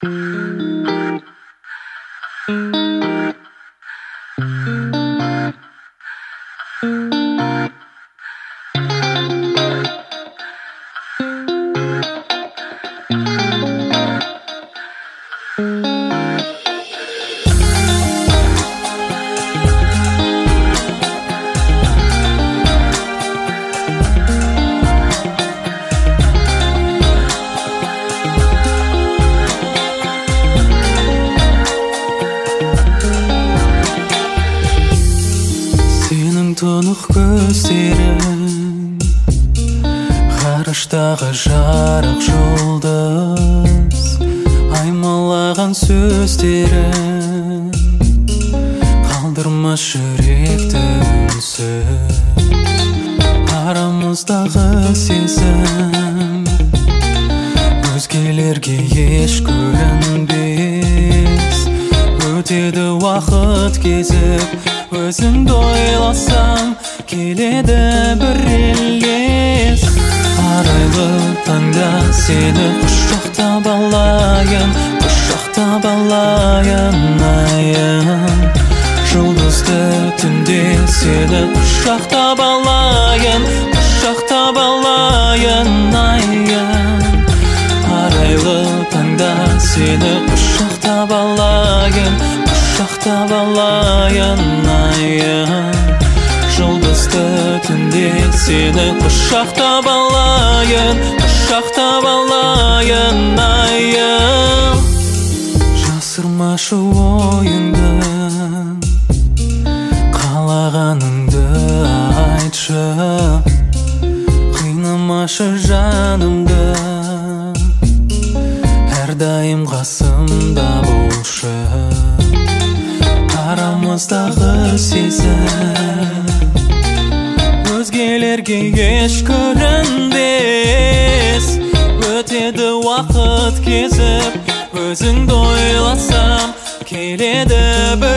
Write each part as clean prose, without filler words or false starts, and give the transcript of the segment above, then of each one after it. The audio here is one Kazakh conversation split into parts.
Тұнық көздерің ғарыштағы жарық жұлдыз, аймалаған сөздерің қалдырмас жүректі үнсіз. Арамыздағы сезім өзгелерге еш көрінбес, өтеді уақыт кезіп, өзіңді ойласам келеді бір елес. Арайлы таңда сені құшақтап алайын, құшақтап алайын айым. Жұлдызды түнде сені құшақтап алайын, құшақтап алайын айым. Арайлы таңда сені құшақтап алайын, құшақтап алайын айым. Жұлдызды түнде сені құшақтап алайын, құшақтап алайын айым. Жасырмашы ойыңды, қалағаныңды айтшы, қинамашы жанымды, әрдайым қасымда болшы. Арамыздағы сезім өзгелерге еш көрінбес, өтеді уақыт кезіп, өзіңді ойласам келеді бір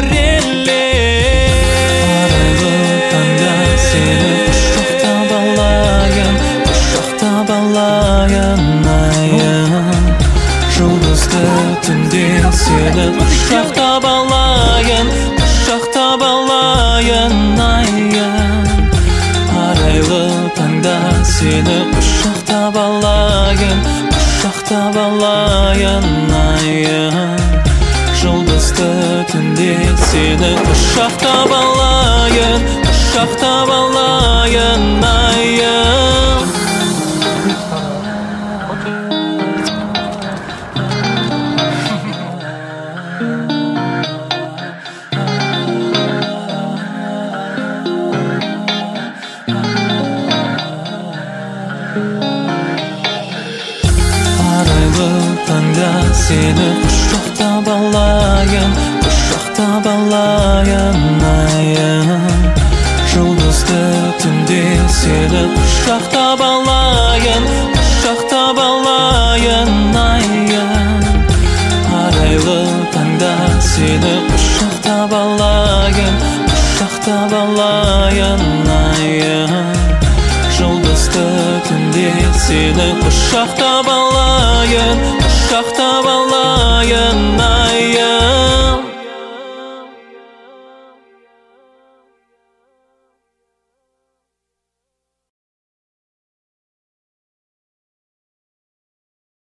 елес. Арайлы таңда сені құшақтап алайын, құшақтап алайын айым. Жұлдызды түнде сені құшақтап алайын, құшақтап алайын айым. Арайлы таңда сені құшақтап алайын, құшақтап алайын айым. Жұлдызды түнде сені құшақтап алайын, құшақтап алайын айым. Арайлы таңда сені құшақтап алайын, құшақтап алайын айым. Жұлдызды түнде сені құшақтап алайын, құшақтап алайын айым. Арайлы таңда сені құшақтап алайын, құшақтап алайын айым. Жұлдызды түнде сені құшақтап алайын, құшақтап алайын айым.